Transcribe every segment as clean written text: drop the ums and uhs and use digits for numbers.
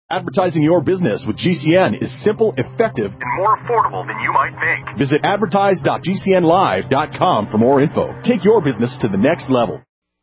Advertising your business with GCN is simple, effective, and more affordable than you might think. Visit advertise.gcnlive.com for more info. Take your business to the next level.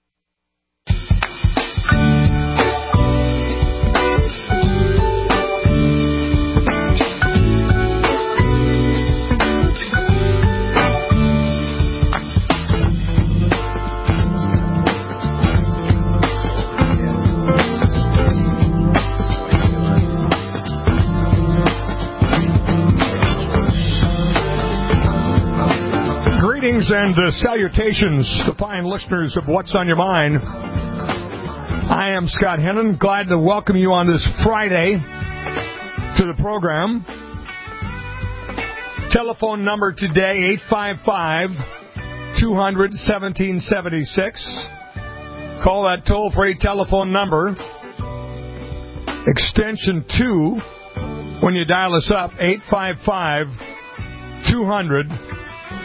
Greetings and salutations to fine listeners of What's on Your Mind. I am Scott Hennon, glad to welcome you on this Friday to the program. Telephone number today, 855-200-1776. Call that toll-free telephone number, extension 2, when you dial us up, 855-200-1776.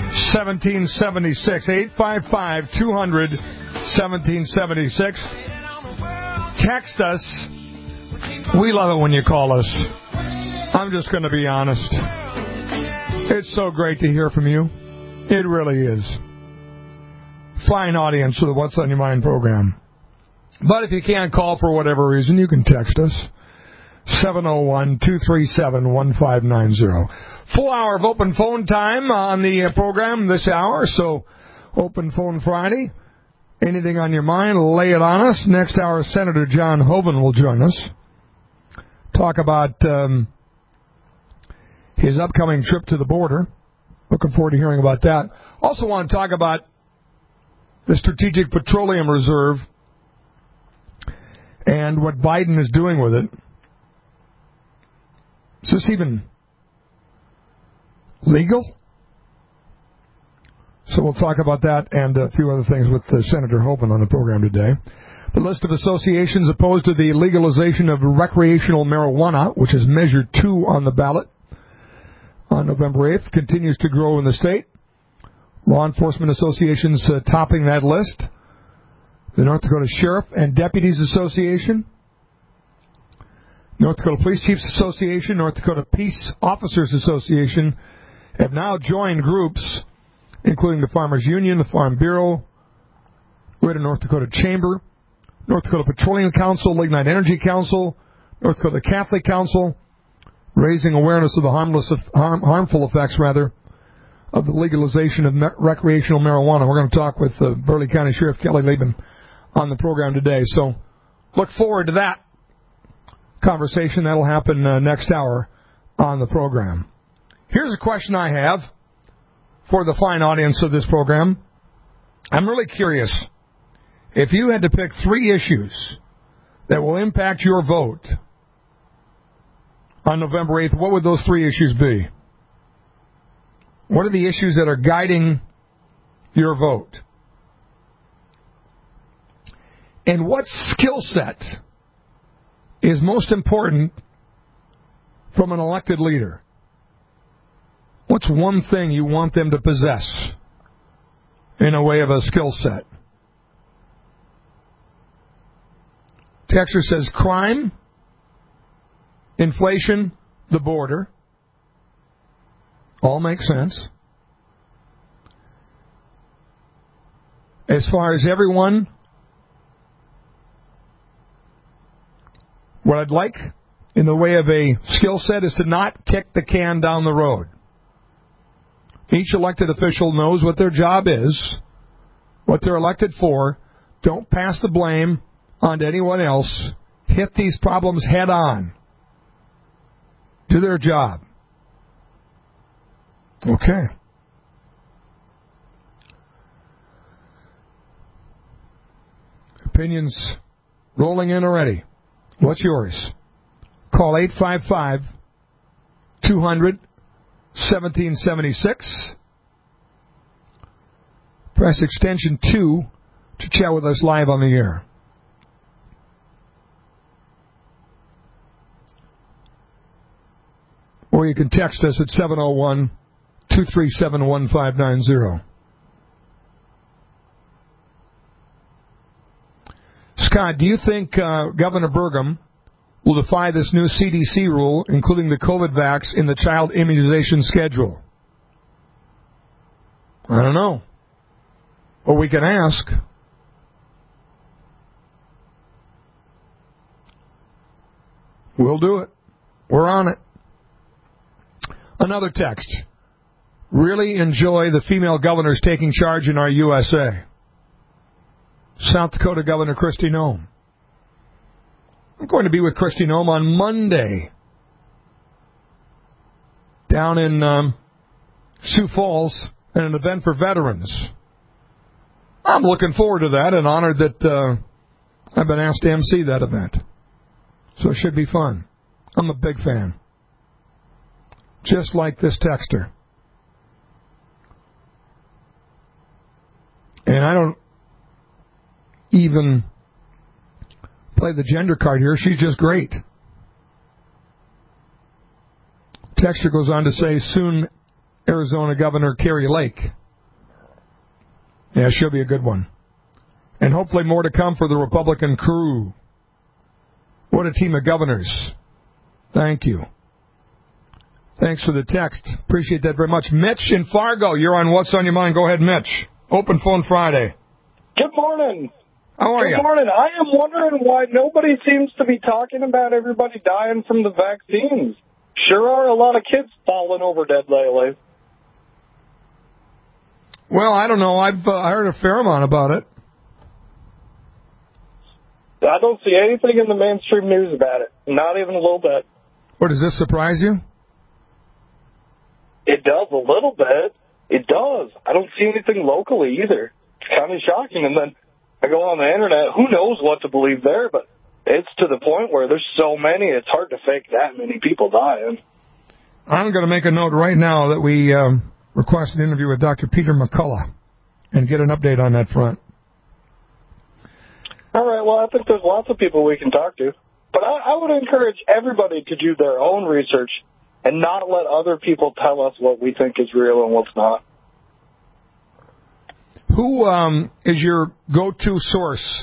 855-200-1776. Text us. We love it when you call us. I'm just going to be honest. It's so great to hear from you. It really is. Fine audience for the What's on Your Mind program. But if you can't call for whatever reason, you can text us. 701-237-1590. Full hour of open phone time on the program this hour, so Open Phone Friday. Anything on your mind, lay it on us. Next hour, Senator John Hoeven will join us. Talk about his upcoming trip to the border. Looking forward to hearing about that. Also want to talk about the Strategic Petroleum Reserve and what Biden is doing with it. Is this even legal? So we'll talk about that and a few other things with Senator Hoeven on the program today. The list of associations opposed to the legalization of recreational marijuana, which is Measure 2 on the ballot on November 8th, continues to grow in the state. Law enforcement associations topping that list. The North Dakota Sheriff and Deputies Association, North Dakota Police Chiefs Association, North Dakota Peace Officers Association have now joined groups including the Farmers Union, the Farm Bureau, Greater North Dakota Chamber, North Dakota Petroleum Council, Lignite Energy Council, North Dakota Catholic Council, raising awareness of the harmful effects of the legalization of recreational marijuana. We're going to talk with Burleigh County Sheriff Kelly Laban on the program today. So look forward to that conversation. That'll happen next hour on the program. Here's a question I have for the fine audience of this program. I'm really curious. If you had to pick 3 issues that will impact your vote on November 8th, what would those 3 issues be? What are the issues that are guiding your vote? And what skill set is most important from an elected leader? What's one thing you want them to possess in a way of a skill set? Texter says crime, inflation, the border. All make sense. As far as everyone, what I'd like in the way of a skill set is to not kick the can down the road. Each elected official knows what their job is, what they're elected for. Don't pass the blame onto anyone else. Hit these problems head on. Do their job. Okay. Opinions rolling in already. What's yours? Call 855-200-1776. Press extension 2 to chat with us live on the air. Or you can text us at 701-237-1590. Scott, do you think Governor Burgum will defy this new CDC rule, including the COVID vax, in the child immunization schedule? I don't know. Or we can ask. We'll do it. We're on it. Another text. Really enjoy the female governors taking charge in our USA. South Dakota Governor Kristi Noem. I'm going to be with Kristi Noem on Monday down in Sioux Falls at an event for veterans. I'm looking forward to that and honored that I've been asked to MC that event. So it should be fun. I'm a big fan. Just like this texter. And I don't even play the gender card here. She's just great. Texter goes on to say, soon Arizona Governor Kari Lake. Yeah, she'll be a good one. And hopefully more to come for the Republican crew. What a team of governors. Thank you. Thanks for the text. Appreciate that very much. Mitch in Fargo, you're on What's on Your Mind. Go ahead, Mitch. Open Phone Friday. Good morning. How are you? Good morning. I am wondering why nobody seems to be talking about everybody dying from the vaccines. Sure are a lot of kids falling over dead lately. Well, I don't know. I've heard a fair amount about it. I don't see anything in the mainstream news about it. Not even a little bit. What, does this surprise you? It does a little bit. It does. I don't see anything locally either. It's kind of shocking. And then I go on the internet. Who knows what to believe there? But it's to the point where there's so many, it's hard to fake that many people dying. I'm going to make a note right now that we request an interview with Dr. Peter McCullough and get an update on that front. All right, well, I think there's lots of people we can talk to. But I would encourage everybody to do their own research and not let other people tell us what we think is real and what's not. Who is your go-to source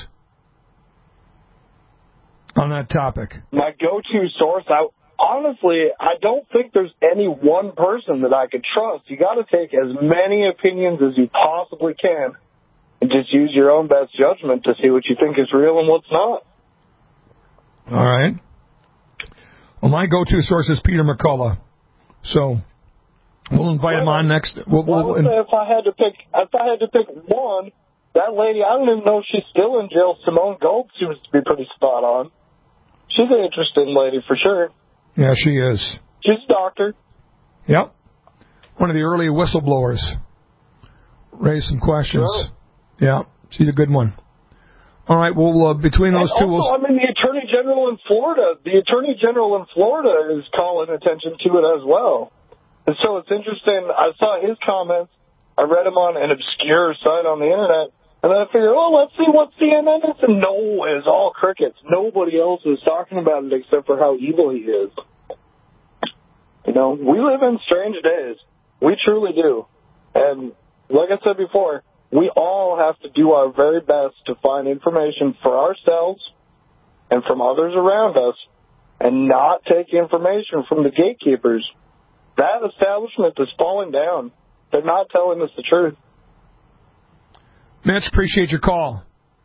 on that topic? My go-to source, honestly, I don't think there's any one person that I could trust. You got to take as many opinions as you possibly can and just use your own best judgment to see what you think is real and what's not. All right. Well, my go-to source is Peter McCullough. So we'll invite him on next. If I had to pick one, that lady, I don't even know if she's still in jail. Simone Gold seems to be pretty spot on. She's an interesting lady for sure. Yeah, she is. She's a doctor. Yep. One of the early whistleblowers. Raised some questions. Sure. Yeah, she's a good one. All right, well, between those two... Also, the Attorney General in Florida, is calling attention to it as well. And so it's interesting. I saw his comments. I read them on an obscure site on the Internet. And then I figured, let's see what CNN is. And no, it's all crickets. Nobody else is talking about it except for how evil he is. We live in strange days. We truly do. And like I said before, we all have to do our very best to find information for ourselves and from others around us and not take information from the gatekeepers. That establishment is falling down. They're not telling us the truth. Mitch, appreciate your call.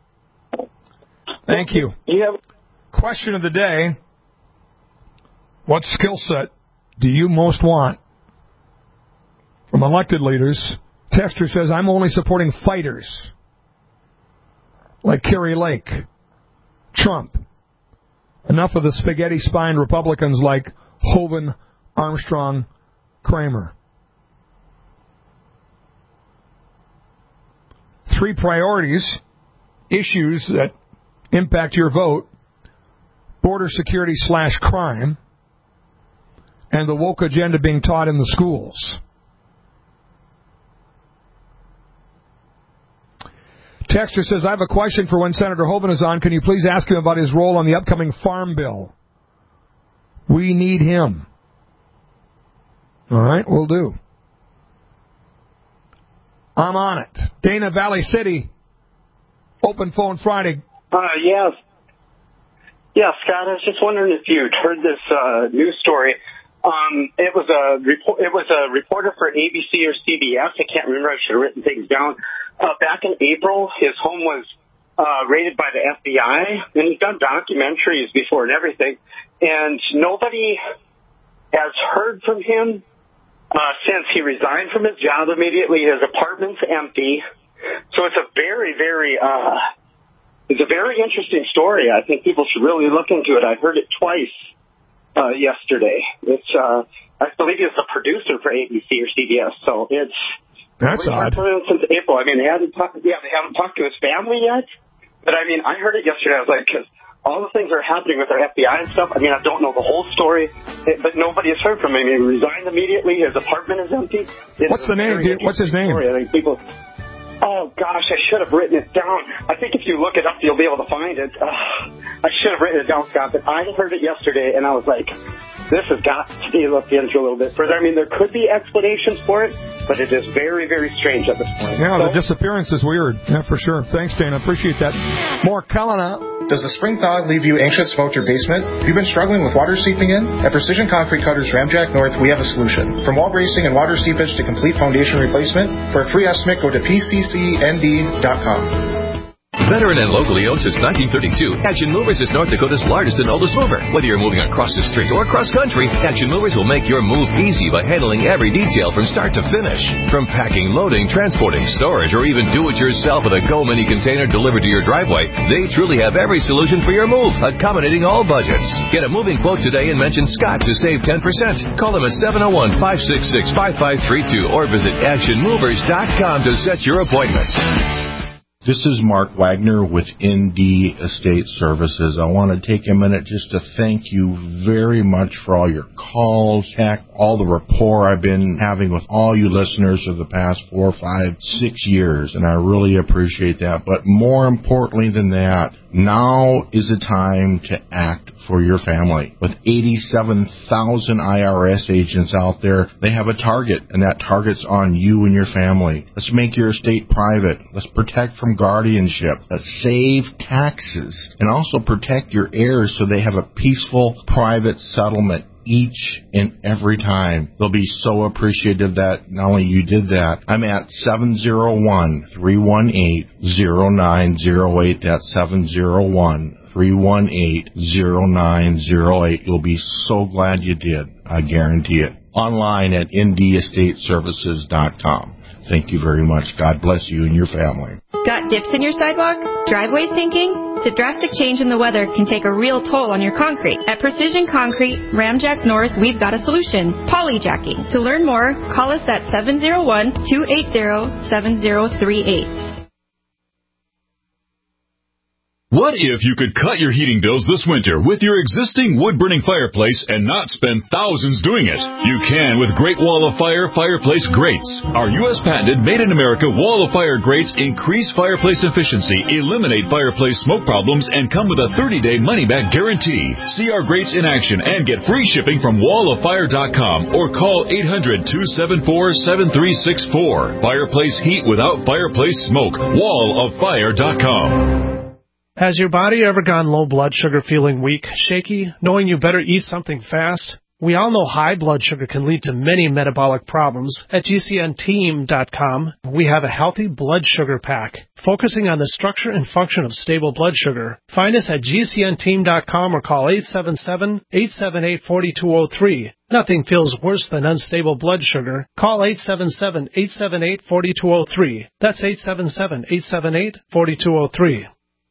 Thank you. Question of the day. What skill set do you most want from elected leaders? Texter says, I'm only supporting fighters like Kari Lake, Trump. Enough of the spaghetti-spined Republicans like Hoeven, Armstrong, Kramer. 3 priorities, issues that impact your vote: border security / crime, and the woke agenda being taught in the schools. Texter says, I have a question for when Senator Hoeven is on. Can you please ask him about his role on the upcoming farm bill? We need him. All right, we'll do. I'm on it. Dana, Valley City, Open Phone Friday. Yes. Yeah, Scott, I was just wondering if you'd heard this news story. It was a reporter for ABC or CBS. I can't remember. I should have written things down. Back in April, his home was raided by the FBI, and he's done documentaries before and everything. And nobody has heard from him since he resigned from his job immediately. His apartment's empty. So it's a very, very interesting story. I think people should really look into it. I heard it twice yesterday. It's I believe he was the producer for ABC or CBS. So it's that's odd. Since April. I mean, they haven't talked to his family yet. But I mean, I heard it yesterday. I was like, because all the things that are happening with our FBI and stuff. I mean, I don't know the whole story, but nobody has heard from him. He resigned immediately. His apartment is empty. What's the name, dude? What's his name? I think people. Oh, gosh, I should have written it down. I think if you look it up, you'll be able to find it. I should have written it down, Scott, but I heard it yesterday, and I was like, this has got to be looked into a little bit further. I mean, there could be explanations for it, but it is very, very strange at this point. Yeah, the disappearance is weird. Yeah, for sure. Thanks, Dana. Appreciate that. More Kelowna. Does the spring thaw leave you anxious about your basement? Have you been struggling with water seeping in? At Precision Concrete Cutters Ramjack North, we have a solution. From wall bracing and water seepage to complete foundation replacement, for a free estimate, go to pccnd.com. Veteran and locally owned since 1932, Action Movers is North Dakota's largest and oldest mover. Whether you're moving across the street or across country, Action Movers will make your move easy by handling every detail from start to finish. From packing, loading, transporting, storage, or even do-it-yourself with a Go Mini container delivered to your driveway, they truly have every solution for your move, accommodating all budgets. Get a moving quote today and mention Scott to save 10%. Call them at 701-566-5532 or visit actionmovers.com to set your appointment. This is Mark Wagner with ND Estate Services. I want to take a minute just to thank you very much for all your calls, all the rapport I've been having with all you listeners for the past 4, 5, 6 years, and I really appreciate that. But more importantly than that, now is the time to act for your family. With 87,000 IRS agents out there, they have a target, and that target's on you and your family. Let's make your estate private. Let's protect from guardianship. Let's save taxes and also protect your heirs so they have a peaceful, private settlement each and every time. They'll be so appreciative that not only you did that. I'm at 701-318-0908. That's 701-318-0908. You'll be so glad you did. I guarantee it. Online at ndestateservices.com. Thank you very much. God bless you and your family. Got dips in your sidewalk? Driveway sinking? The drastic change in the weather can take a real toll on your concrete. At Precision Concrete, Ramjack North, we've got a solution. Polyjacking. To learn more, call us at 701-280-7038. What if you could cut your heating bills this winter with your existing wood-burning fireplace and not spend thousands doing it? You can with Great Wall of Fire fireplace grates. Our U.S. patented made-in-America Wall of Fire grates increase fireplace efficiency, eliminate fireplace smoke problems, and come with a 30-day money-back guarantee. See our grates in action and get free shipping from walloffire.com or call 800-274-7364. Fireplace heat without fireplace smoke. walloffire.com. Has your body ever gone low blood sugar, feeling weak, shaky, knowing you better eat something fast? We all know high blood sugar can lead to many metabolic problems. At GCNteam.com, we have a healthy blood sugar pack, focusing on the structure and function of stable blood sugar. Find us at GCNteam.com or call 877-878-4203. Nothing feels worse than unstable blood sugar. Call 877-878-4203. That's 877-878-4203.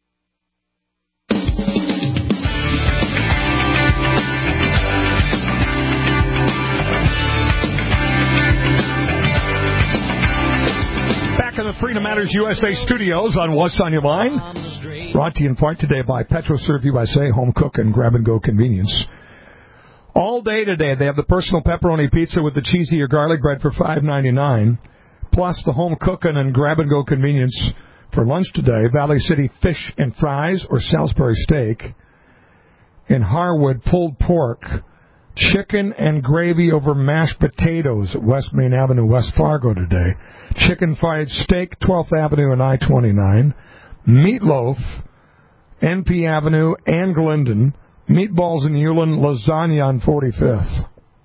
In the Freedom Matters USA studios on What's on Your Mind. Brought to you in part today by PetroServe USA, Home Cook and Grab-and-Go Convenience. All day today, they have the personal pepperoni pizza with the cheesy or garlic bread for $5.99, plus the Home Cooking and Grab-and-Go Convenience for lunch today. Valley City fish and fries or Salisbury steak. In Harwood, pulled pork. Chicken and gravy over mashed potatoes at West Main Avenue, West Fargo today. Chicken fried steak, 12th Avenue and I-29. Meatloaf NP Avenue and Glendon, meatballs in Ulen, lasagna on 45th.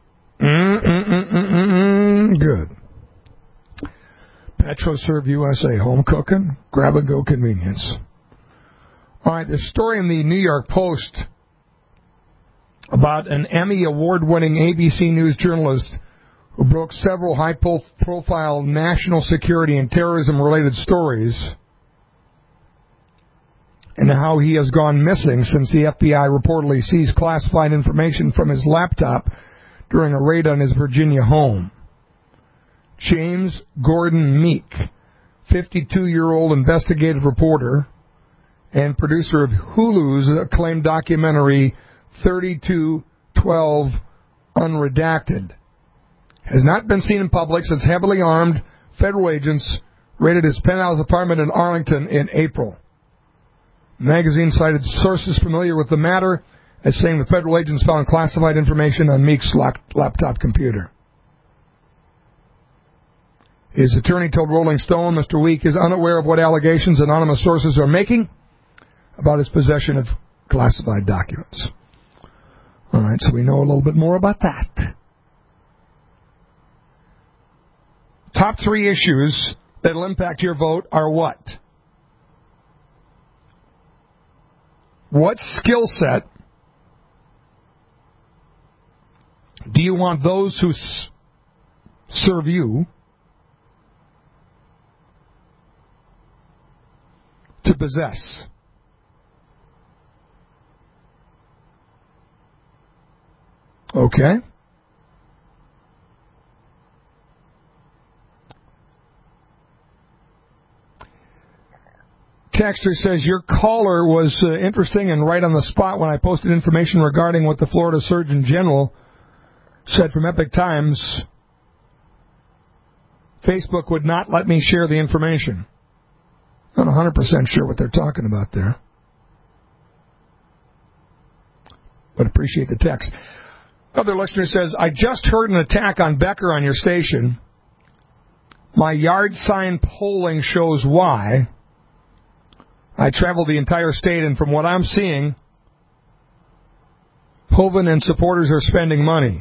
Good. PetroServe USA, home cooking, grab-and-go convenience. All right, the story in the New York Post about an Emmy Award-winning ABC News journalist who broke several high-profile national security and terrorism-related stories, and how he has gone missing since the FBI reportedly seized classified information from his laptop during a raid on his Virginia home. James Gordon Meek, 52-year-old investigative reporter and producer of Hulu's acclaimed documentary 3212 Unredacted, has not been seen in public since heavily armed federal agents raided his penthouse apartment in Arlington in April. The magazine cited sources familiar with the matter as saying the federal agents found classified information on Meek's laptop computer. His attorney told Rolling Stone Mr. Meek is unaware of what allegations anonymous sources are making about his possession of classified documents. All right, so we know a little bit more about that. Top 3 issues that will impact your vote are what? What skill set do you want those who serve you to possess? Okay. Texter says, your caller was interesting and right on the spot when I posted information regarding what the Florida Surgeon General said from Epoch Times. Facebook would not let me share the information. I'm not 100% sure what they're talking about there, but appreciate the text. Another listener says, I just heard an attack on Becker on your station. My yard sign polling shows why. I traveled the entire state, and from what I'm seeing, Hovind and supporters are spending money.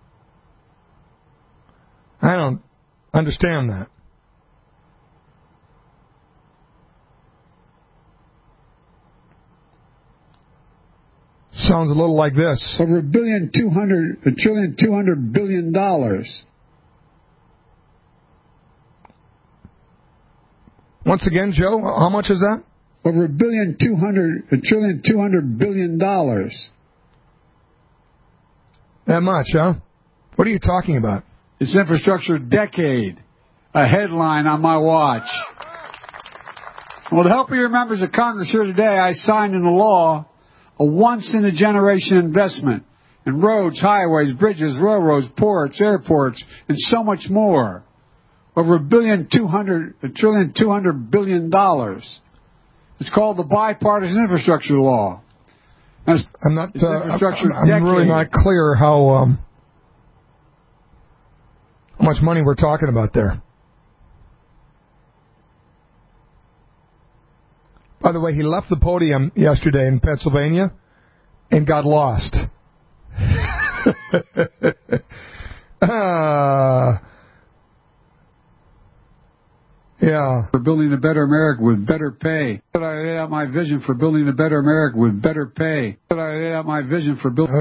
I don't understand that. Sounds a little like this. Over $1.2 billion. Once again, Joe, how much is that? Over $1.2 billion. That much, huh? What are you talking about? It's infrastructure decade. A headline on my watch. Well, to help your members of Congress here today, I signed into law a once-in-a-generation investment in roads, highways, bridges, railroads, ports, airports, and so much more. Over $1.2 billion. It's called the Bipartisan Infrastructure Law. I'm really not clear how much money we're talking about there. By the way, he left the podium yesterday in Pennsylvania and got lost. Yeah. For building a better America with better pay. But I laid out my vision for building a better America with better pay. But I laid out my vision for building.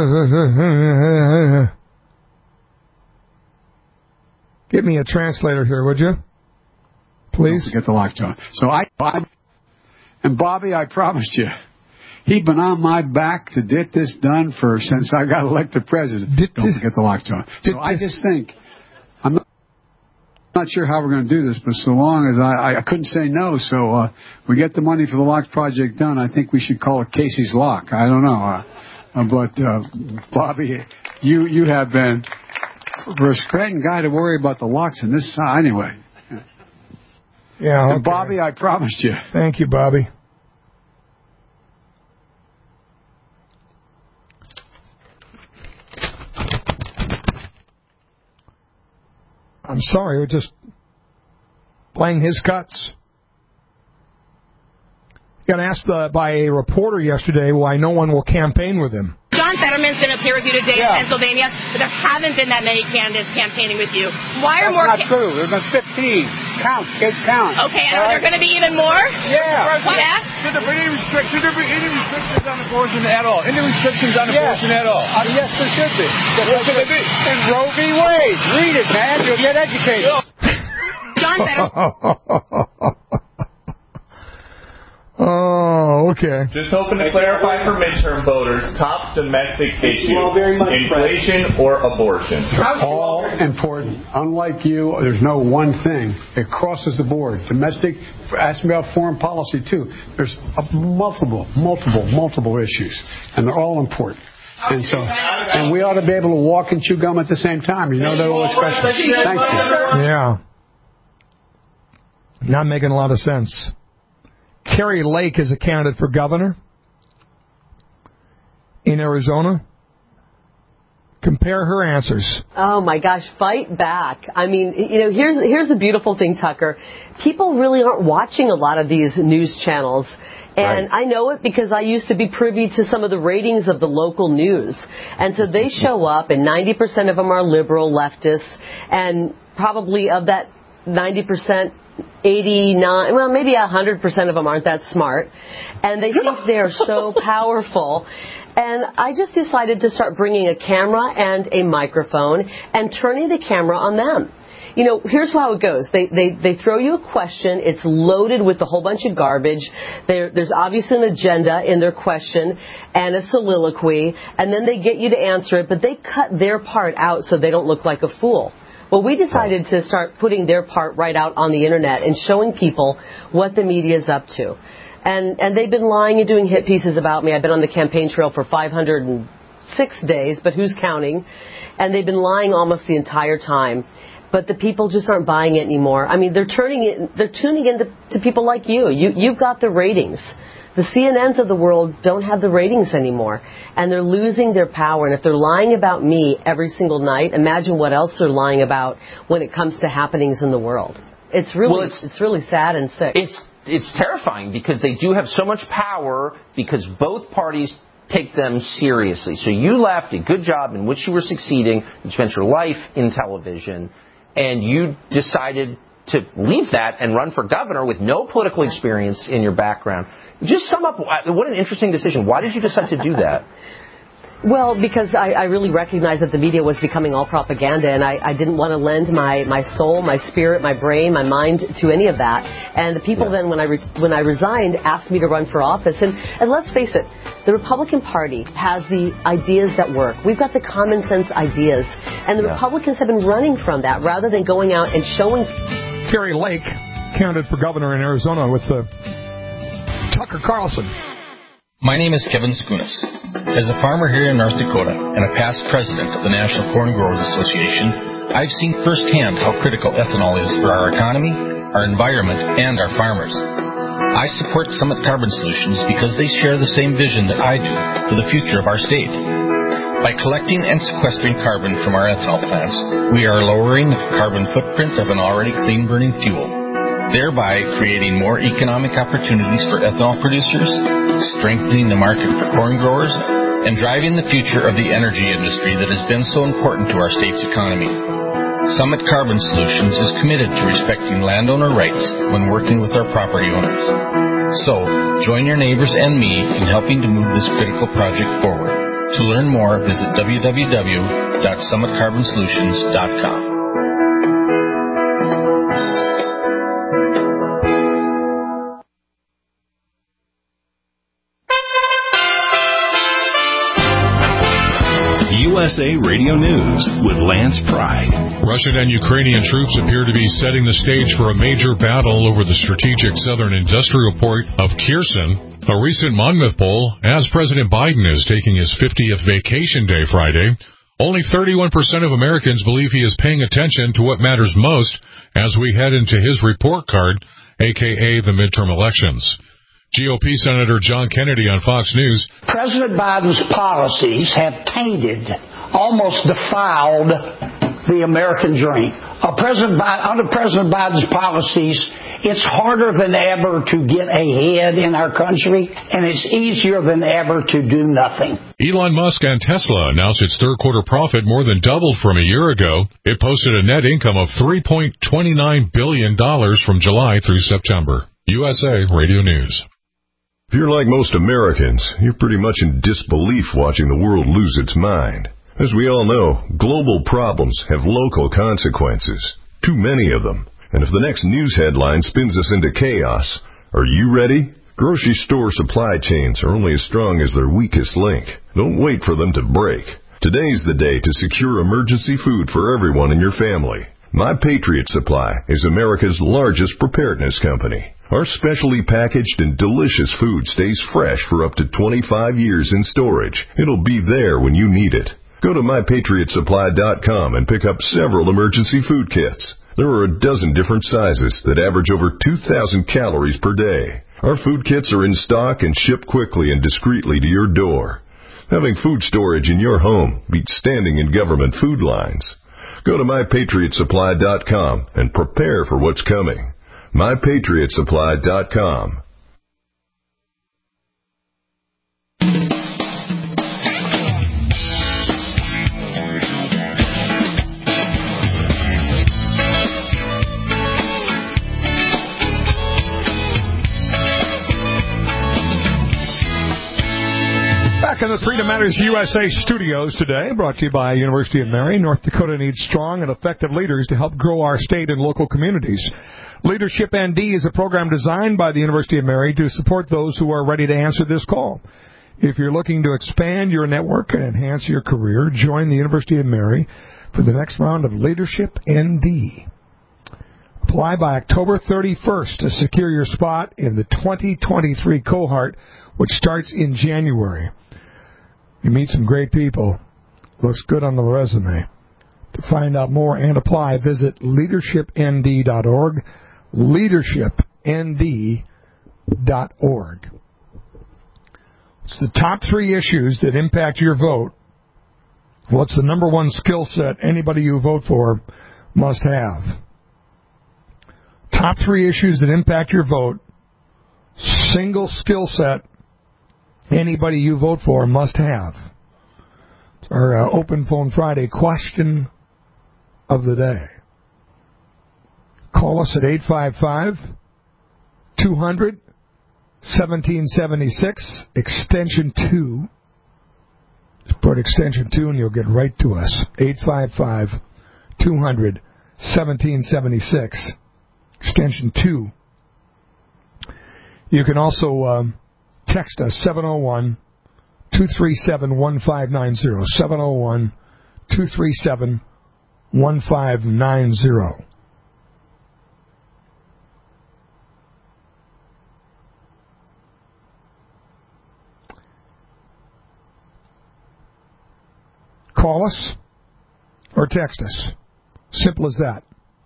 Get me a translator here, would you? Please. Get the lockjaw. So and Bobby, I promised you, he'd been on my back to get this done since I got elected president. Don't forget the lockjaw. So I just think, I'm not sure how we're going to do this, but so long as I couldn't say no, so we get the money for the locks project done, I think we should call it Casey's Lock. I don't know. But Bobby, you have been, for a Scranton guy to worry about the locks in this, anyway. Yeah, okay. And Bobby, I promised you. Thank you, Bobby. I'm sorry, we're just playing his cuts. got asked by a reporter yesterday why no one will campaign with him. John Fetterman's been up here with you today in Pennsylvania, but there haven't been that many candidates campaigning with you. Why are more? That's not true. There's been 15. Count, kids, count. Okay, and are there going to be even more? Yeah. Should there be any restrictions on abortion at all? Any restrictions on abortion at all? Yes, there should be. What should they be? And Roe v. Wade. Read it, man. You'll get educated. John Fetterman. Oh, okay. Just hoping to clarify for midterm voters, top domestic issue, inflation or abortion. All important. Unlike you, there's no one thing. It crosses the board. Domestic, ask me about foreign policy, too. There's multiple issues, and they're all important. And we ought to be able to walk and chew gum at the same time. You know that old expression. Thank you. Yeah. Not making a lot of sense. Carrie Lake is a candidate for governor in Arizona. Compare her answers. Oh, my gosh, fight back. I mean, here's the beautiful thing, Tucker. People really aren't watching a lot of these news channels. And I know it because I used to be privy to some of the ratings of the local news. And so they show up, and 90% of them are liberal leftists, and probably of that 90%, 89, well, maybe 100% of them aren't that smart, and they think they're so powerful. And I just decided to start bringing a camera and a microphone and turning the camera on them. Here's how it goes. They throw you a question. It's loaded with a whole bunch of garbage. There's obviously an agenda in their question and a soliloquy, and then they get you to answer it, but they cut their part out so they don't look like a fool. Well, we decided to start putting their part right out on the Internet and showing people what the media is up to. And they've been lying and doing hit pieces about me. I've been on the campaign trail for 506 days, but who's counting? And they've been lying almost the entire time. But the people just aren't buying it anymore. I mean, they're tuning in to people like you. You've got the ratings. The CNNs of the world don't have the ratings anymore, and they're losing their power. And if they're lying about me every single night, imagine what else they're lying about when it comes to happenings in the world. It's really sad and sick. It's terrifying because they do have so much power because both parties take them seriously. So you left a good job in which you were succeeding. You spent your life in television, and you decided to leave that and run for governor with no political experience in your background. Just sum up, what an interesting decision. Why did you decide to do that? Well, because I really recognized that the media was becoming all propaganda, and I didn't want to lend my soul, my spirit, my brain, my mind to any of that. And the people then, when I resigned, asked me to run for office. And let's face it, the Republican Party has the ideas that work. We've got the common sense ideas. And the Republicans have been running from that rather than going out and showing. Carrie Lake, candidate for governor in Arizona with Tucker Carlson. My name is Kevin Skunas. As a farmer here in North Dakota and a past president of the National Corn Growers Association, I've seen firsthand how critical ethanol is for our economy, our environment, and our farmers. I support Summit Carbon Solutions because they share the same vision that I do for the future of our state. By collecting and sequestering carbon from our ethanol plants, we are lowering the carbon footprint of an already clean-burning fuel, thereby creating more economic opportunities for ethanol producers, strengthening the market for corn growers, and driving the future of the energy industry that has been so important to our state's economy. Summit Carbon Solutions is committed to respecting landowner rights when working with our property owners. So, join your neighbors and me in helping to move this critical project forward. To learn more, visit www.summitcarbonsolutions.com. USA Radio News with Lance Pride. Russian and Ukrainian troops appear to be setting the stage for a major battle over the strategic southern industrial port of Kherson. A recent Monmouth poll has President Biden is taking his 50th vacation day Friday. Only 31% of Americans believe he is paying attention to what matters most as we head into his report card, a.k.a. the midterm elections. GOP Senator John Kennedy on Fox News. President Biden's policies have tainted, almost defiled the American dream. Under President Biden's policies, it's harder than ever to get ahead in our country, and it's easier than ever to do nothing. Elon Musk and Tesla announced its third quarter profit more than doubled from a year ago. It posted a net income of $3.29 billion from July through September. USA Radio News. If you're like most Americans, you're pretty much in disbelief watching the world lose its mind. As we all know, global problems have local consequences. Too many of them. And if the next news headline spins us into chaos, are you ready? Grocery store supply chains are only as strong as their weakest link. Don't wait for them to break. Today's the day to secure emergency food for everyone in your family. My Patriot Supply is America's largest preparedness company. Our specially packaged and delicious food stays fresh for up to 25 years in storage. It'll be there when you need it. Go to MyPatriotSupply.com and pick up several emergency food kits. There are a dozen different sizes that average over 2,000 calories per day. Our food kits are in stock and ship quickly and discreetly to your door. Having food storage in your home beats standing in government food lines. Go to MyPatriotSupply.com and prepare for what's coming. MyPatriotSupply.com. Back in the Freedom Matters USA studios today, brought to you by University of Mary. North Dakota needs strong and effective leaders to help grow our state and local communities. Leadership ND is a program designed by the University of Mary to support those who are ready to answer this call. If you're looking to expand your network and enhance your career, join the University of Mary for the next round of Leadership ND. Apply by October 31st to secure your spot in the 2023 cohort, which starts in January. You meet some great people. Looks good on the resume. To find out more and apply, visit leadershipnd.org, leadershipnd.org. It's the top 3 issues that impact your vote. What's the number one skill set anybody you vote for must have? Top 3 issues that impact your vote. Single skill set anybody you vote for must have. It's our Open Phone Friday question of the day. Call us at 855-200-1776, extension 2. Just put extension 2 and you'll get right to us. 855-200-1776, extension 2. You can also text us, 701-237-1590, 701-237-1590. Call us or text us. Simple as that.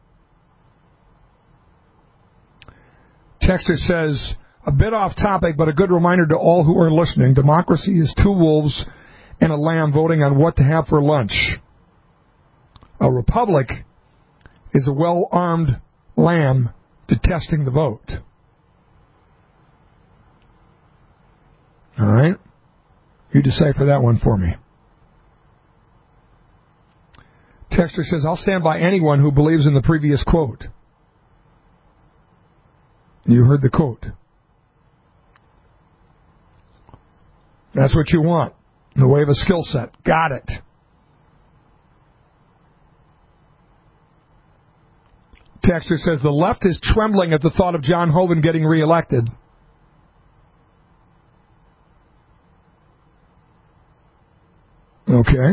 Texter says, a bit off topic, but a good reminder to all who are listening. Democracy is 2 wolves and a lamb voting on what to have for lunch. A republic is a well-armed lamb detesting the vote. All right? You decipher that one for me. Texter says, I'll stand by anyone who believes in the previous quote. You heard the quote. That's what you want, in the way of a skill set. Got it. Texter says, the left is trembling at the thought of John Hoeven getting reelected. Okay.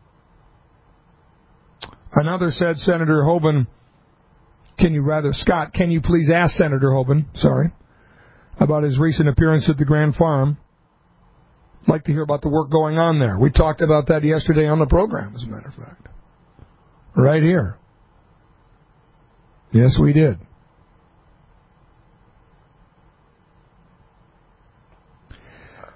Another said, Senator Hoeven, Scott, can you please ask Senator Hoeven, about his recent appearance at the Grand Farm? I'd like to hear about the work going on there. We talked about that yesterday on the program, as a matter of fact. Right here. Yes, we did.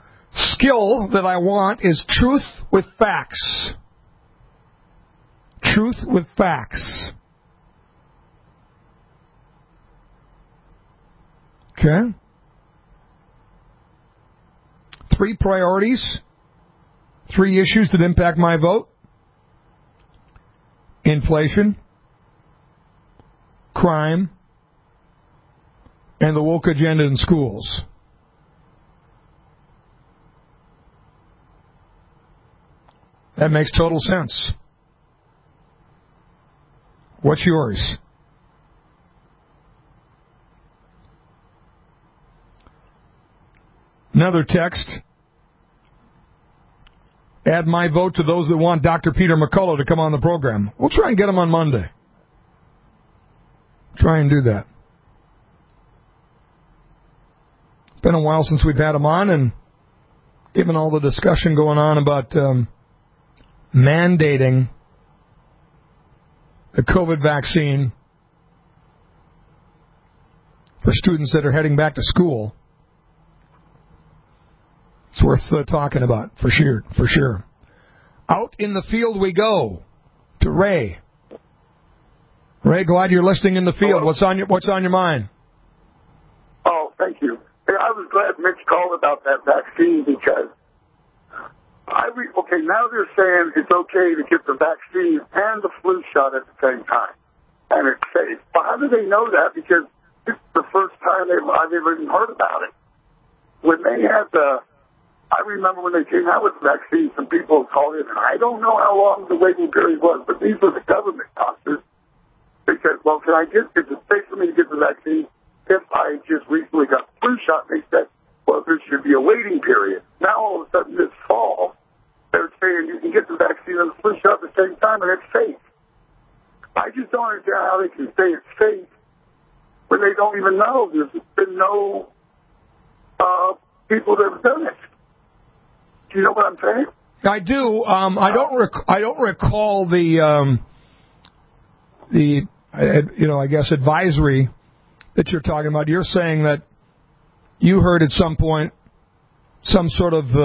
Skill that I want is truth with facts. Truth with facts. Okay? 3 priorities, 3 issues that impact my vote. Inflation, crime, and the woke agenda in schools. That makes total sense. What's yours? Another text. Add my vote to those that want Dr. Peter McCullough to come on the program. We'll try and get him on Monday. Try and do that. Been a while since we've had him on, and given all the discussion going on about mandating the COVID vaccine for students that are heading back to school, it's worth talking about, for sure. Out in the field we go to Ray. Ray, glad you're listening in the field. Hello. What's on your mind? Oh, thank you. Hey, I was glad Mitch called about that vaccine because now they're saying it's okay to get the vaccine and the flu shot at the same time, and it's safe. But how do they know that? Because it's the first time I've ever even heard about it. When they had I remember when they came out with the vaccine, some people called in, and I don't know how long the waiting period was, but these were the government doctors. They said, well, is it safe for me to get the vaccine if I just recently got the flu shot? And they said, well, there should be a waiting period. Now, all of a sudden, this fall, they're saying you can get the vaccine and the flu shot at the same time, and it's safe. I just don't understand how they can say it's safe when they don't even know. There's been no people that have done it. Do you know what I'm saying? I do. I don't recall the I guess advisory that you're talking about. You're saying that you heard at some point some sort of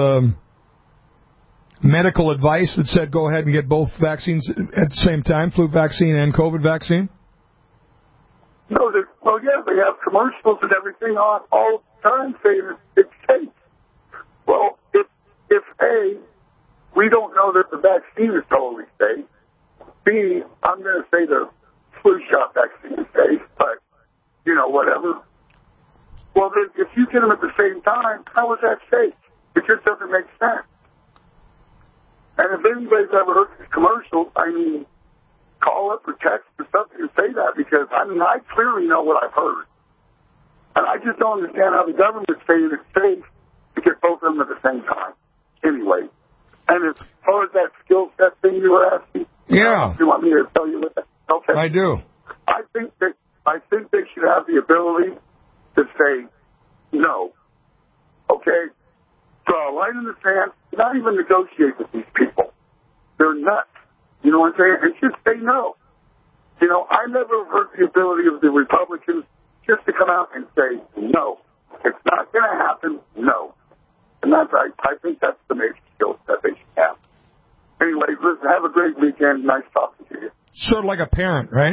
medical advice that said go ahead and get both vaccines at the same time, flu vaccine and COVID vaccine? No, they have commercials and everything on all the time saying it's safe. Well, if A, we don't know that the vaccine is totally safe, B, I'm going to say the flu shot vaccine is safe, but, whatever. Well, then, if you get them at the same time, how is that safe? It just doesn't make sense. And if anybody's ever heard these commercials, call up or text or something and say that, because, I clearly know what I've heard. And I just don't understand how the government's saying it's safe to get both of them at the same time. Anyway, and as far as that skill set thing you were asking, yeah, you want me to tell you what that? Okay, I do. I think they should have the ability to say no. Okay, draw a line in the sand. Not even negotiate with these people. They're nuts. You know what I'm saying? And just say no. I never heard the ability of the Republicans just to come out and say no. It's not going to happen. No. And that's right. I think that's the major skill that they should have. Anyway, listen, have a great weekend. Nice talking to you. Sort of like a parent, right?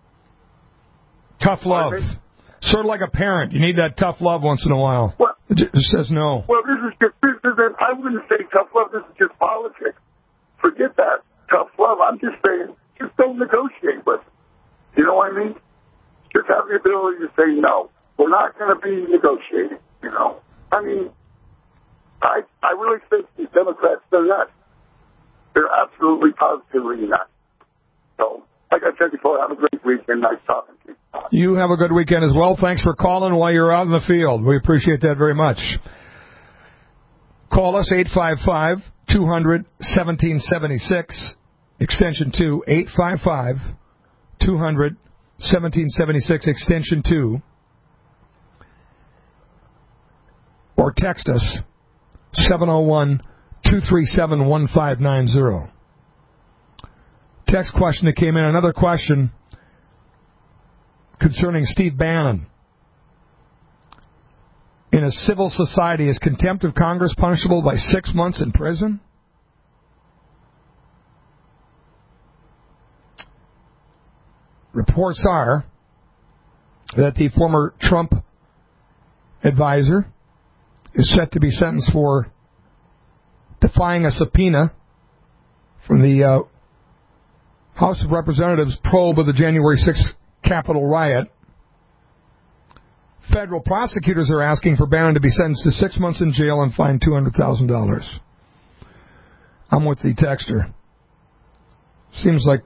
Tough love. Sort of like a parent. You need that tough love once in a while. Well, it just says no. Well, I wouldn't say tough love. This is just politics. Forget that tough love. I'm just saying, just don't negotiate with them. You know what I mean? Just have the ability to say no. We're not going to be negotiating, I really think these Democrats, they're nuts. They're absolutely positively nuts. So, like I said before, have a great weekend. Nice talking to you. You have a good weekend as well. Thanks for calling while you're out in the field. We appreciate that very much. Call us 855-200-1776, extension 2, 855-200-1776, extension 2. Or text us, 701-237-1590. Text question that came in, another question concerning Steve Bannon. In a civil society, is contempt of Congress punishable by 6 months in prison? Reports are that the former Trump advisor is set to be sentenced for defying a subpoena from the House of Representatives probe of the January 6th Capitol riot. Federal prosecutors are asking for Bannon to be sentenced to 6 months in jail and fined $200,000. I'm with the texter. Seems like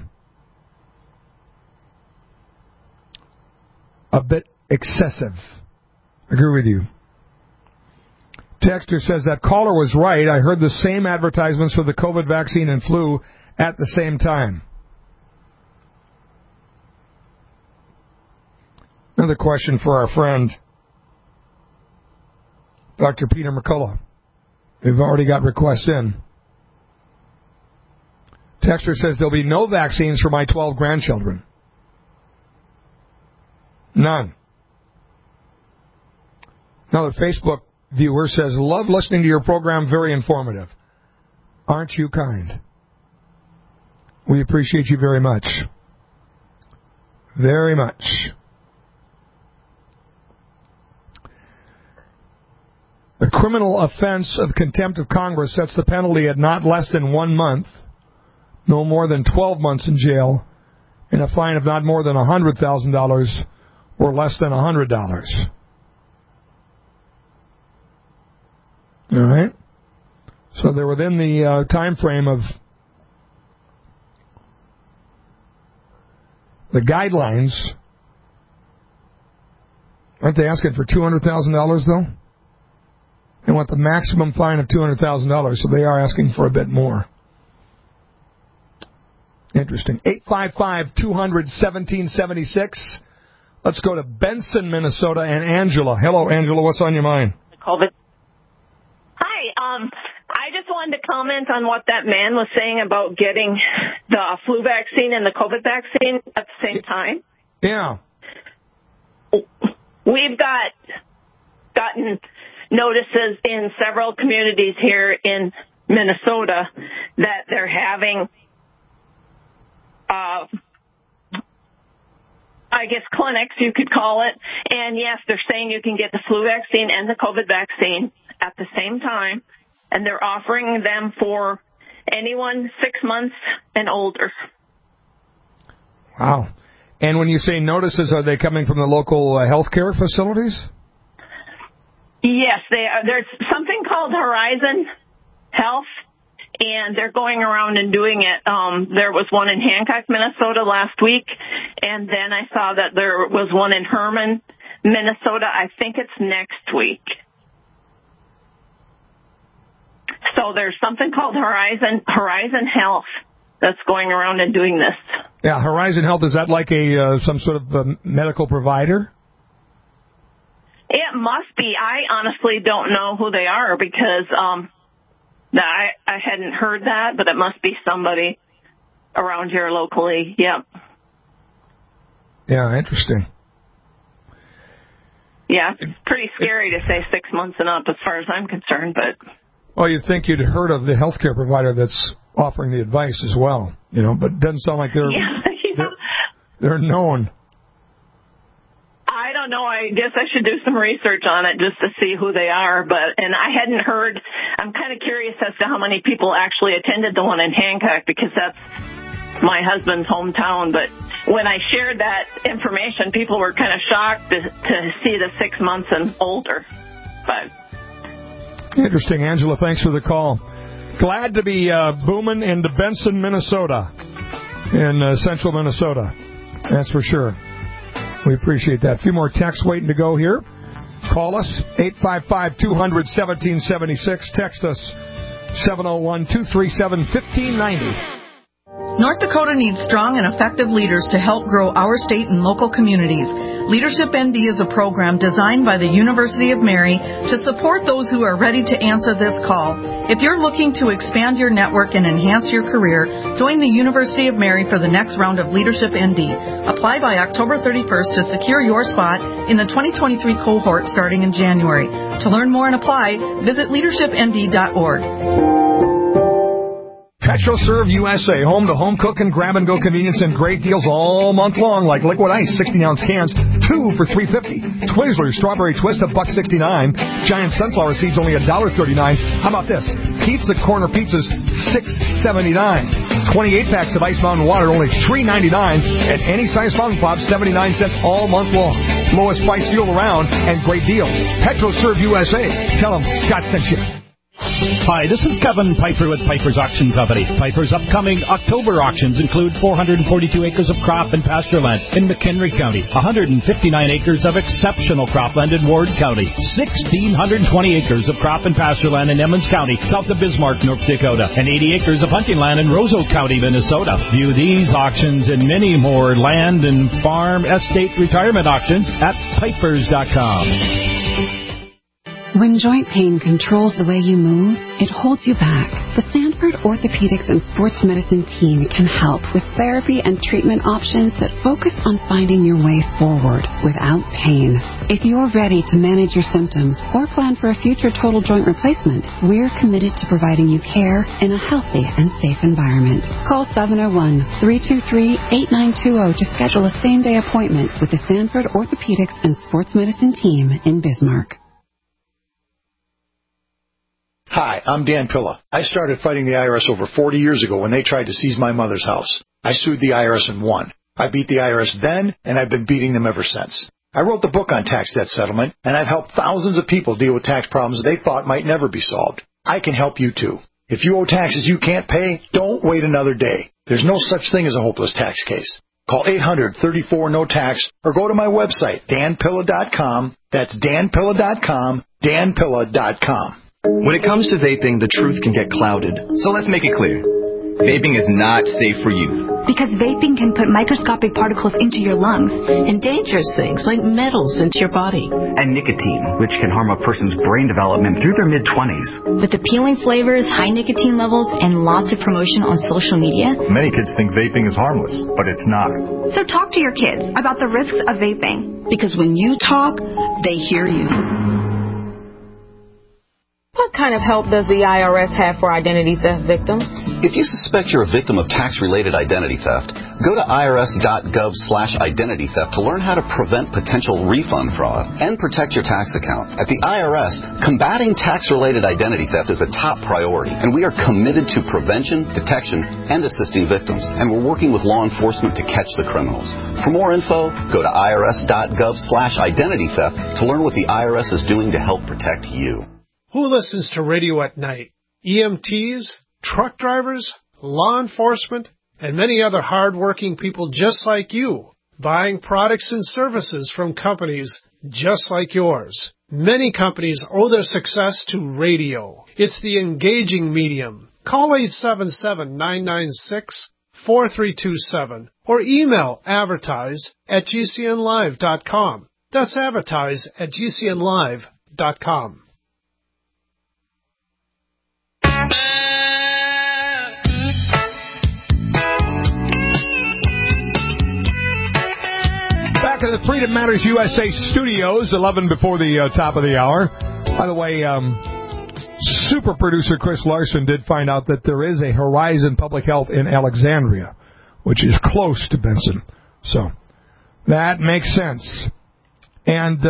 a bit excessive. Agree with you. Texter says that caller was right. I heard the same advertisements for the COVID vaccine and flu at the same time. Another question for our friend, Dr. Peter McCullough. We've already got requests in. Texter says there'll be no vaccines for my 12 grandchildren. None. Another Facebook viewer says, love listening to your program, very informative. Aren't you kind? We appreciate you very much. Very much. The criminal offense of contempt of Congress sets the penalty at not less than 1 month, no more than 12 months in jail, and a fine of not more than $100,000 or less than $100. All right? So they're within the time frame of the guidelines. Aren't they asking for $200,000, though? They want the maximum fine of $200,000, so they are asking for a bit more. Interesting. 855-200-1776. Let's go to Benson, Minnesota, and Angela. Hello, Angela. What's on your mind? Hi. I just wanted to comment on what that man was saying about getting the flu vaccine and the COVID vaccine at the same time. Yeah. We've gotten notices in several communities here in Minnesota that they're having, I guess, clinics, you could call it. And, yes, they're saying you can get the flu vaccine and the COVID vaccine at the same time. And they're offering them for anyone 6 months and older. Wow. And when you say notices, are they coming from the local health care facilities? Yes, they are. There's something called Horizon Health, and they're going around and doing it. There was one in Hancock, Minnesota last week, and then I saw that there was one in Herman, Minnesota. I think it's next week. So there's something called Horizon Health that's going around and doing this. Yeah, Horizon Health, is that like some sort of medical provider? It must be. I honestly don't know who they are because I hadn't heard that, but it must be somebody around here locally. Yep. Yeah, interesting. Yeah, it's pretty scary to say 6 months and up as far as I'm concerned, but... Well, you'd think you'd heard of the healthcare provider that's offering the advice as well, but it doesn't sound like they're known. I don't know. I guess I should do some research on it just to see who they are. And I hadn't heard. I'm kind of curious as to how many people actually attended the one in Hancock because that's my husband's hometown. But when I shared that information, people were kind of shocked to see the 6 months and older. But interesting, Angela. Thanks for the call. Glad to be booming into Benson, Minnesota, in central Minnesota. That's for sure. We appreciate that. A few more texts waiting to go here. Call us, 855-200-1776. Text us, 701-237-1590. North Dakota needs strong and effective leaders to help grow our state and local communities. Leadership ND is a program designed by the University of Mary to support those who are ready to answer this call. If you're looking to expand your network and enhance your career, join the University of Mary for the next round of Leadership ND. Apply by October 31st to secure your spot in the 2023 cohort starting in January. To learn more and apply, visit leadershipnd.org. PetroServe USA, home to home cook and grab and go convenience and great deals all month long, like liquid ice, 16-ounce cans, 2 for $3.50. Twizzlers strawberry twist, $1.69. Giant sunflower seeds, only $1.39. How about this? Pizza Corner pizzas, $6.79. 28 packs of Ice Mountain water, only $3.99. And any size Mountain Pop, 79 cents all month long. Lowest price fuel around and great deals. PetroServe USA. Tell them Scott sent you. Hi, this is Kevin Piper with Piper's Auction Company. Piper's upcoming October auctions include 442 acres of crop and pasture land in McHenry County, 159 acres of exceptional cropland in Ward County, 1,620 acres of crop and pasture land in Emmons County, south of Bismarck, North Dakota, and 80 acres of hunting land in Roseau County, Minnesota. View these auctions and many more land and farm estate retirement auctions at Pipers.com. When joint pain controls the way you move, it holds you back. The Sanford Orthopedics and Sports Medicine team can help with therapy and treatment options that focus on finding your way forward without pain. If you're ready to manage your symptoms or plan for a future total joint replacement, we're committed to providing you care in a healthy and safe environment. Call 701-323-8920 to schedule a same-day appointment with the Sanford Orthopedics and Sports Medicine team in Bismarck. Hi, I'm Dan Pilla. I started fighting the IRS over 40 years ago when they tried to seize my mother's house. I sued the IRS and won. I beat the IRS then, and I've been beating them ever since. I wrote the book on tax debt settlement, and I've helped thousands of people deal with tax problems they thought might never be solved. I can help you too. If you owe taxes you can't pay, don't wait another day. There's no such thing as a hopeless tax case. Call 800-34-NO-TAX or go to my website, danpilla.com. That's danpilla.com, danpilla.com. When it comes to vaping, the truth can get clouded. So let's make it clear. Vaping is not safe for youth. Because vaping can put microscopic particles into your lungs. And dangerous things like metals into your body. And nicotine, which can harm a person's brain development through their mid-20s. With appealing flavors, high nicotine levels, and lots of promotion on social media. Many kids think vaping is harmless, but it's not. So talk to your kids about the risks of vaping. Because when you talk, they hear you. What kind of help does the IRS have for identity theft victims? If you suspect you're a victim of tax-related identity theft, go to irs.gov/identity theft to learn how to prevent potential refund fraud and protect your tax account. At the IRS, combating tax-related identity theft is a top priority, and we are committed to prevention, detection, and assisting victims. And we're working with law enforcement to catch the criminals. For more info, go to irs.gov/identity theft to learn what the IRS is doing to help protect you. Who listens to radio at night? EMTs, truck drivers, law enforcement, and many other hard-working people just like you, buying products and services from companies just like yours. Many companies owe their success to radio. It's the engaging medium. Call 877-996-4327 or email advertise@gcnlive.com. That's advertise@gcnlive.com. Back at the Freedom Matters USA studios, 11 before the top of the hour. By the way, super producer Chris Larson did find out that there is a Horizon Public Health in Alexandria, which is close to Benson. So that makes sense. And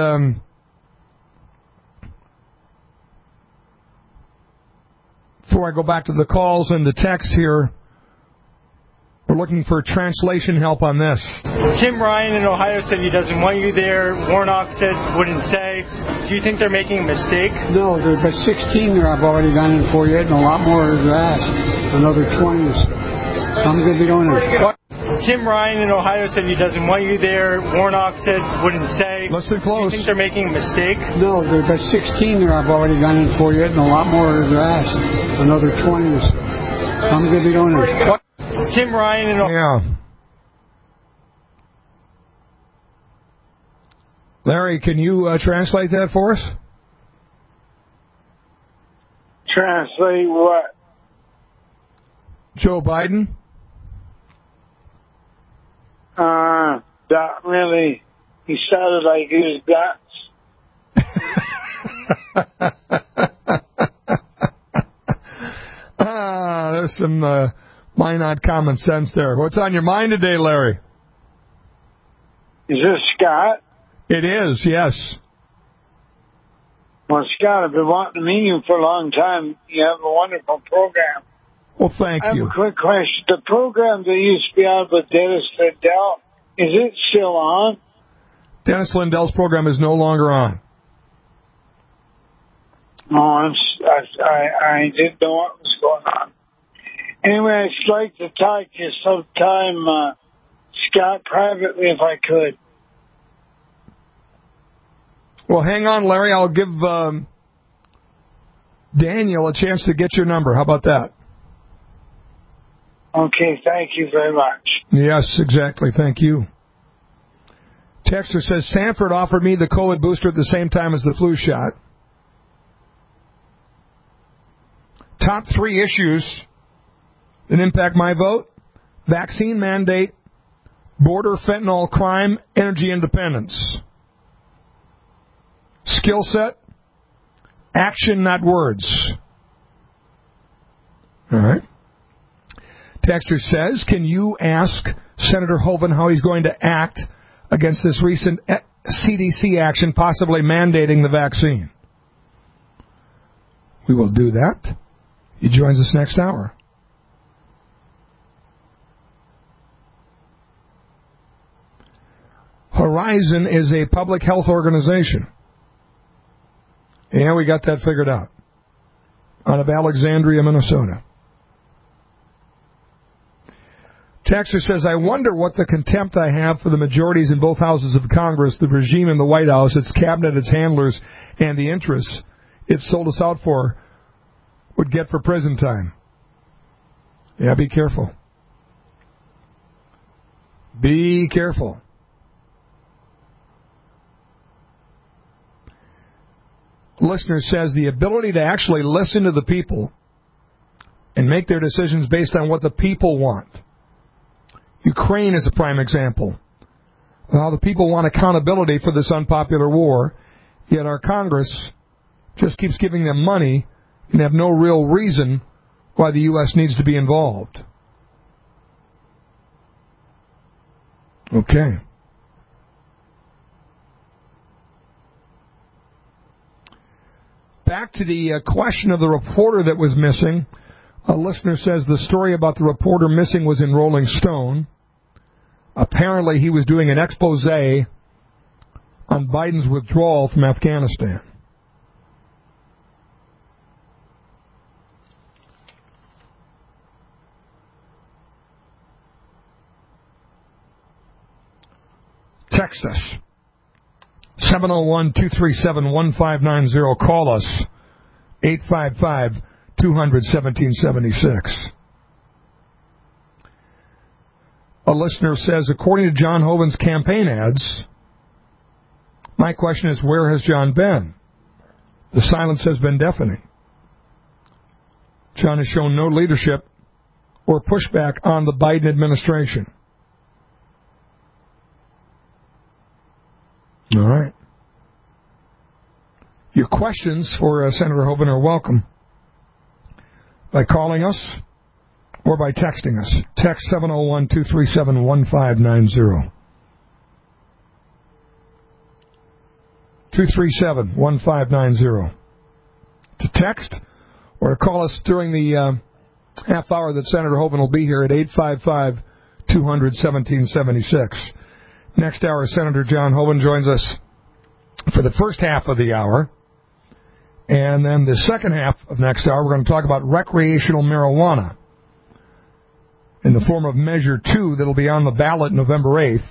before I go back to the calls and the text here, we're looking for translation help on this. Tim Ryan in Ohio said he doesn't want you there. Warnock said wouldn't say. Do you think they're making a mistake? No, there's about 16 there I've already gone in for yet, and a lot more is asked. Another 20. I'm going to be going there. Tim Ryan in Ohio said he doesn't want you there. Warnock said wouldn't say. Listen close. Do you think they're making a mistake? No, there's about 16 there I've already gone in for yet, and a lot more is asked. Another 20. I'm going to be going there. Tim Ryan in Ohio. Yeah. Larry, can you translate that for us? Translate what? Joe Biden? Not really. He sounded like his guts. There's some Minot common sense there. What's on your mind today, Larry? Is this Scott? It is, yes. Well, Scott, I've been wanting to meet you for a long time. You have a wonderful program. Well, thank you. I have a quick question. The program that used to be on with Dennis Lindell, is it still on? Dennis Lindell's program is no longer on. Oh, I didn't know what was going on. Anyway, I'd like to talk to you sometime, Scott, privately if I could. Well, hang on, Larry. I'll give Daniel a chance to get your number. How about that? Okay, thank you very much. Yes, exactly. Thank you. Texter says, Sanford offered me the COVID booster at the same time as the flu shot. Top 3 issues that impact my vote: vaccine mandate, border fentanyl crime, energy independence. Skill set, action, not words. All right. Texter says, can you ask Senator Hoeven how he's going to act against this recent CDC action possibly mandating the vaccine? We will do that. He joins us next hour. Horizon is a public health organization. Yeah, we got that figured out. Out of Alexandria, Minnesota. Texter says, I wonder what the contempt I have for the majorities in both houses of Congress, the regime in the White House, its cabinet, its handlers, and the interests it sold us out for would get for prison time. Yeah, be careful. Be careful. Listener says the ability to actually listen to the people and make their decisions based on what the people want. Ukraine is a prime example of how the people want accountability for this unpopular war, yet our Congress just keeps giving them money and have no real reason why the U.S. needs to be involved. Okay. Back to the question of the reporter that was missing. A listener says the story about the reporter missing was in Rolling Stone. Apparently he was doing an expose on Biden's withdrawal from Afghanistan. Text us. 701-237-1590. Call us. 855-200-1776. A listener says, according to John Hoeven's campaign ads, my question is, where has John been? The silence has been deafening. John has shown no leadership or pushback on the Biden administration. All right. Your questions for Senator Hoeven are welcome by calling us or by texting us. Text 701-237-1590. 237-1590. To text or to call us during the half hour that Senator Hoeven will be here at 855-200-1776. Next hour, Senator John Hoeven joins us for the first half of the hour. And then the second half of next hour, we're going to talk about recreational marijuana in the form of Measure 2 that will be on the ballot November 8th.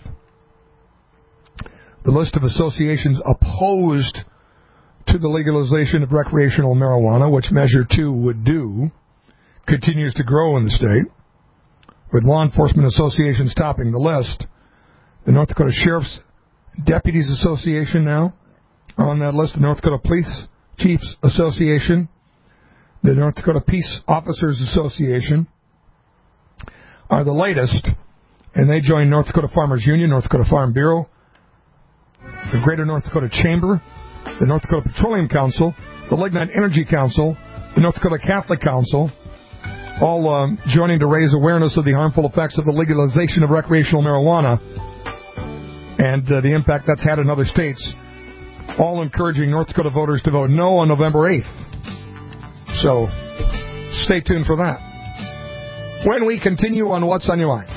The list of associations opposed to the legalization of recreational marijuana, which Measure 2 would do, continues to grow in the state, with law enforcement associations topping the list. The North Dakota Sheriff's Deputies Association now are on that list. The North Dakota Police Chiefs Association, the North Dakota Peace Officers Association are the latest, and they join North Dakota Farmers Union, North Dakota Farm Bureau, the Greater North Dakota Chamber, the North Dakota Petroleum Council, the Lignite Energy Council, the North Dakota Catholic Council, all joining to raise awareness of the harmful effects of the legalization of recreational marijuana and the impact that's had in other states, all encouraging North Dakota voters to vote no on November 8th. So stay tuned for that. When we continue on What's on Your Mind.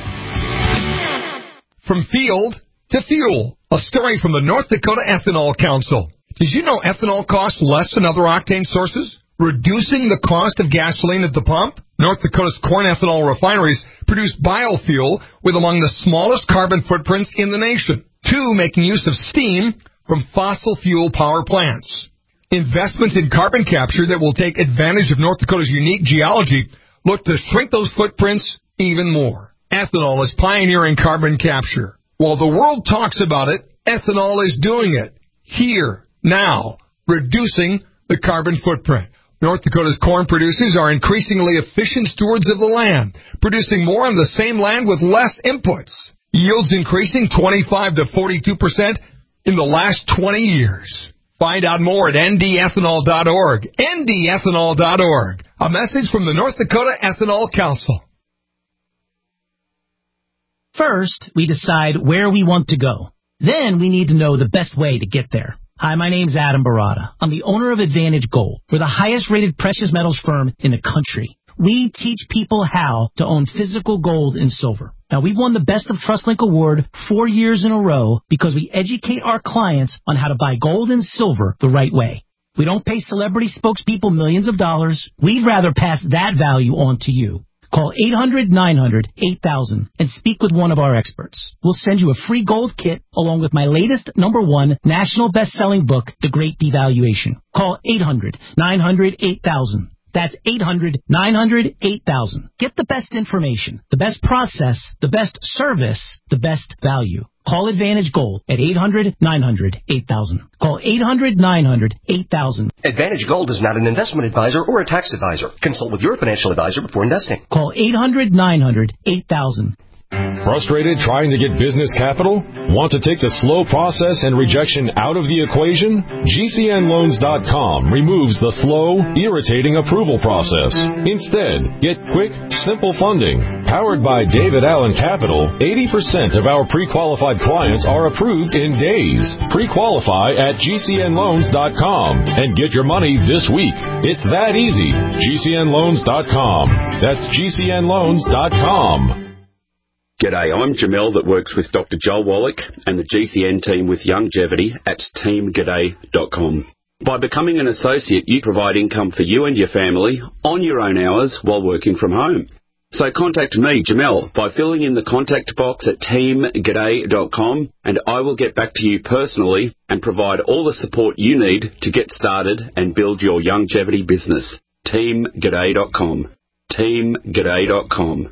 From field to fuel, a story from the North Dakota Ethanol Council. Did you know ethanol costs less than other octane sources, reducing the cost of gasoline at the pump? North Dakota's corn ethanol refineries produce biofuel with among the smallest carbon footprints in the nation. 2, making use of steam from fossil fuel power plants. Investments in carbon capture that will take advantage of North Dakota's unique geology look to shrink those footprints even more. Ethanol is pioneering carbon capture. While the world talks about it, ethanol is doing it. Here, now, reducing the carbon footprint. North Dakota's corn producers are increasingly efficient stewards of the land, producing more on the same land with less inputs. Yields increasing 25 to 42% in the last 20 years. Find out more at ndethanol.org. ndethanol.org. A message from the North Dakota Ethanol Council. First, we decide where we want to go. Then we need to know the best way to get there. Hi, my name's Adam Barada. I'm the owner of Advantage Gold. We're the highest-rated precious metals firm in the country. We teach people how to own physical gold and silver. Now, we've won the Best of TrustLink Award 4 years in a row because we educate our clients on how to buy gold and silver the right way. We don't pay celebrity spokespeople millions of dollars. We'd rather pass that value on to you. Call 800-900-8000 and speak with one of our experts. We'll send you a free gold kit along with my latest #1 national best-selling book, The Great Devaluation. Call 800-900-8000. That's 800-900-8000. Get the best information, the best process, the best service, the best value. Call Advantage Gold at 800-900-8000. Call 800-900-8000. Advantage Gold is not an investment advisor or a tax advisor. Consult with your financial advisor before investing. Call 800-900-8000. Frustrated trying to get business capital? Want to take the slow process and rejection out of the equation? GCNloans.com removes the slow, irritating approval process. Instead, get quick, simple funding. Powered by David Allen Capital, 80% of our pre-qualified clients are approved in days. Pre-qualify at GCNloans.com and get your money this week. It's that easy. GCNloans.com. That's GCNloans.com. G'day, I'm Jamel that works with Dr. Joel Wallach and the GCN team with Longevity at teamg'day.com. By becoming an associate, you provide income for you and your family on your own hours while working from home. So contact me, Jamel, by filling in the contact box at teamg'day.com and I will get back to you personally and provide all the support you need to get started and build your longevity business. teamg'day.com. teamg'day.com.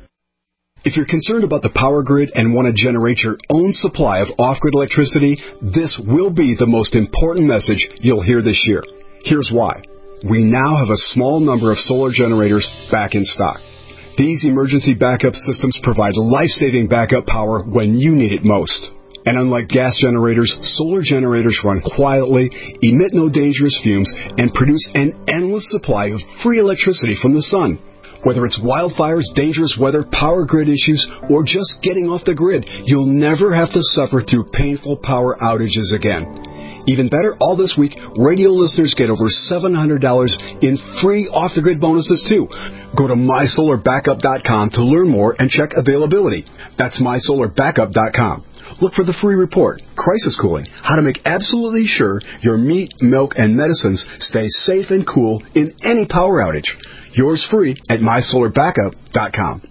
If you're concerned about the power grid and want to generate your own supply of off-grid electricity, this will be the most important message you'll hear this year. Here's why. We now have a small number of solar generators back in stock. These emergency backup systems provide life-saving backup power when you need it most. And unlike gas generators, solar generators run quietly, emit no dangerous fumes, and produce an endless supply of free electricity from the sun. Whether it's wildfires, dangerous weather, power grid issues, or just getting off the grid, you'll never have to suffer through painful power outages again. Even better, all this week, radio listeners get over $700 in free off-the-grid bonuses, too. Go to mysolarbackup.com to learn more and check availability. That's mysolarbackup.com. Look for the free report, Crisis Cooling, how to make absolutely sure your meat, milk, and medicines stay safe and cool in any power outage. Yours free at mysolarbackup.com.